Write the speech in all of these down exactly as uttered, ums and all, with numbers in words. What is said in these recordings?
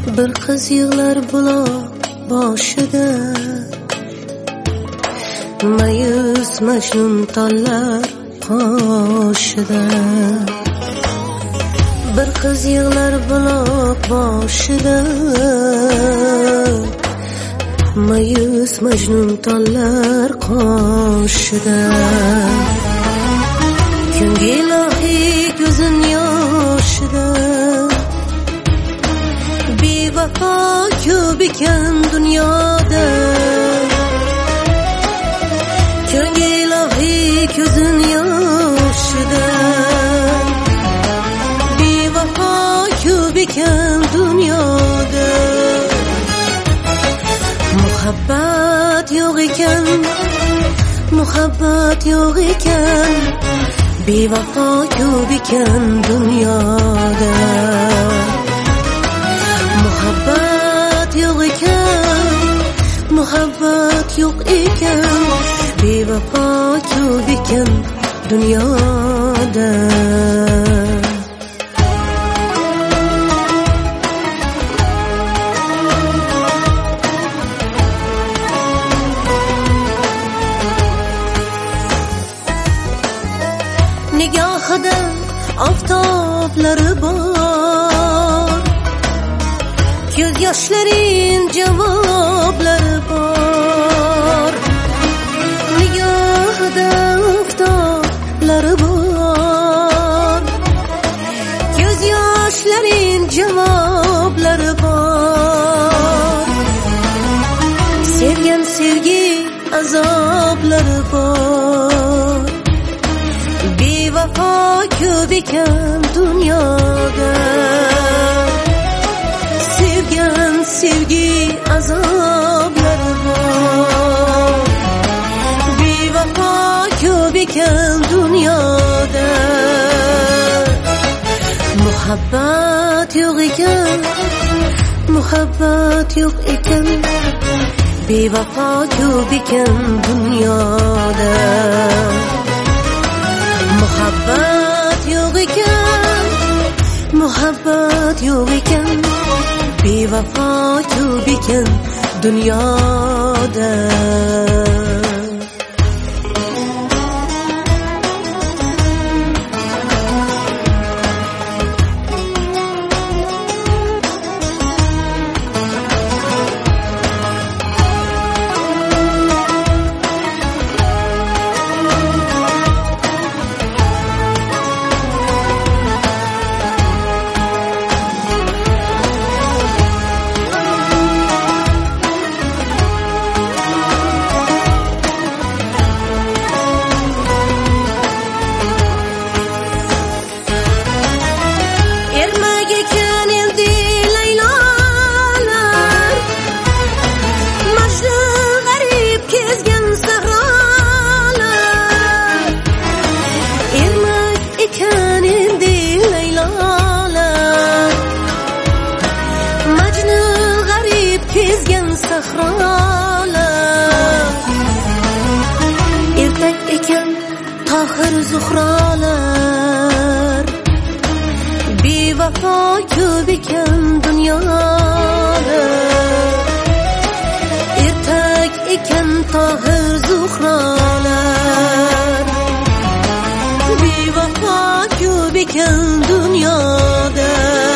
Bir qiz yig'lar buloq boshida, mayus majnun tollar qoshida. Bir qiz yig'lar buloq boshida, mayus majnun tollar qoshida. Ko'ngil ilohiy ko'zin yoshida, bevafo ko'p ekan dunyoda. Ko'ngil ilohiy ko'zin yoshida, bevafo ko'p ekan dunyoda. Muhabbat yo'q ekan, muhabbat yo'q ekan, bevafo ko'p ekan dunyoda. Muhabbat yo'q ekan, muhabbat yo'q ekan, bevafo ko'p ekan dunyoda. Nigohida oftoblari bor, ko'z yoshlarin javoblari bor. Nigohida oftoblari bor, ko'z yoshlarin javoblari bor. Sevgan sevgi azoblari bor, bevafo ko'p ekan dunyoda. Sevgan sevgi azoblari bor, bevafo ko'p ekan dunyoda. Muhabbat yo'q ekan, muhabbat yo'q ekan, bevafo ko'p ekan dunyoda. Muhabbat yo'q ekan, muhabbat yo'q ekan, bevafo ko'p ekan dunyoda. Kezgan sahrolar, ertak ekan tohir zuhrolar. Bevafo ko'p ekan dunyoda, ertak ekan tohir zuhrolar. Bevafo ko'p ekan dunyoda.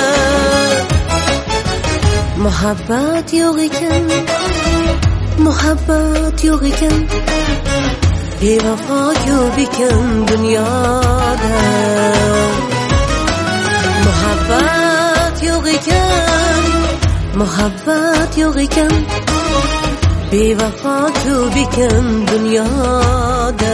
Muhabbat yo'q ekan, muhabbat yo'q ekan, bevafo ko'p ekan dunyoda. Muhabbat yo'q ekan, muhabbat yo'q ekan, bevafo ko'p ekan dunyoda.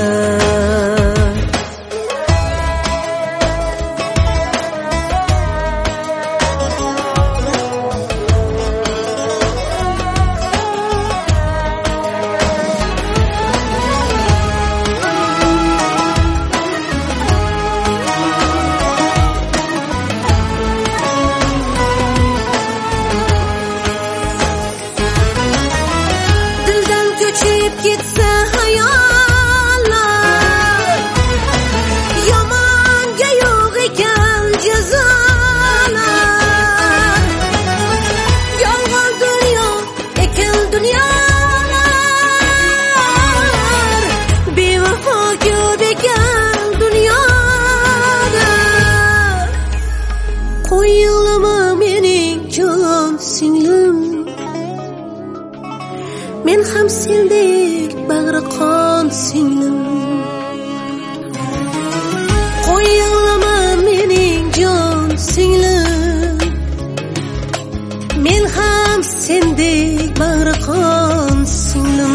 Ketsa hayollar, singlim. Men ham sendek bag'ri qon singlim. Qo'y yig'lama mening jon singlim. Men ham sendek bag'ri qon singlim.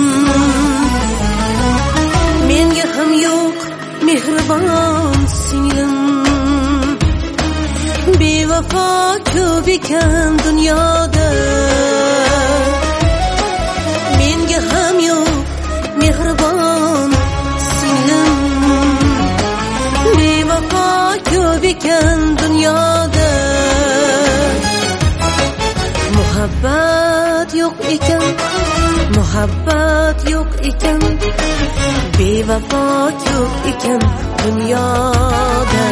Menga ham yo'q mehribon singlim. Bevafo ko'p ekan dunyoda. Menga ham yo'q mehribon singlim. Bevafo ko'p ekan dunyoda. Muhabbat yo'q ekan, muhabbat yo'q ekan. Bevafo ko'p ekan dunyoda.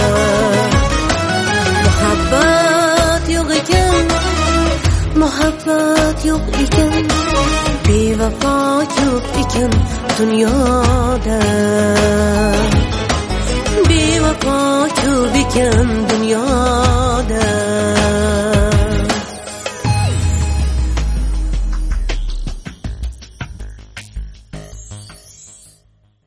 Muhabbat yo'q ekan, muhabbat yo'q ekan. Bevafo ko'p ekan dunyoda. Bevafo ko'p ekan dunyoda.